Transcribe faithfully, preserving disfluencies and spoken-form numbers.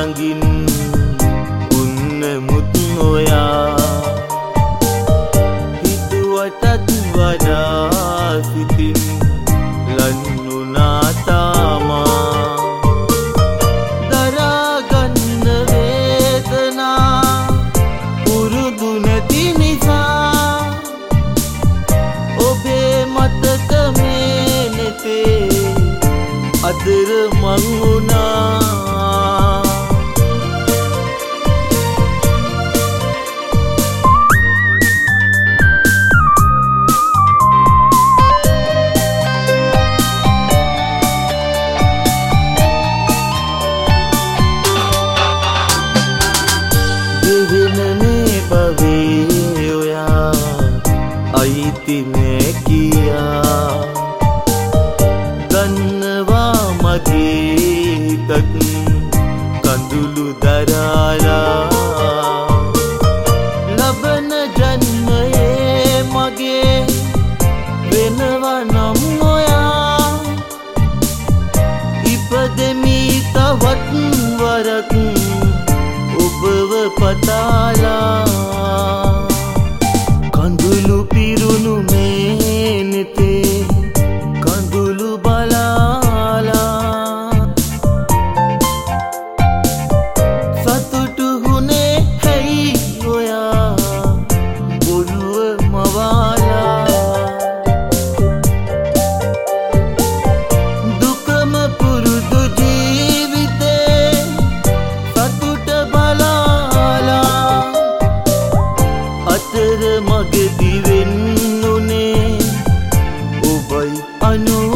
ළඟින් උන්නමුත් ඔයා හිතුවටත් වඩා සිතින් ලන්නුනා තාමා දරාගන්න වේදනා පුරුදු නැති නිසා ඔබේ මතක මේ නෙතේ අදර මං වුණා දෙවෙනනේ බවේ ඔයා අයිති නෑ කියා ගන්නවා මගේ හිතත් කඳුළු දරාලා ලබන ජන්මයේ මගේ වෙනවා නම් ඔයා ඉපදෙමි තවත් වරක් ඔබව පතාලා කඳුළු පිරුණු මේ නෙතේ කඳුළු බලාලා සතුටු වුණේ හැයි ඔයා බොරුව මවාලා දුකම පුරුදු ජීවිතේ සතුට බලාලා අතර මගදී වෙන්නුනේ ඔබයි අනු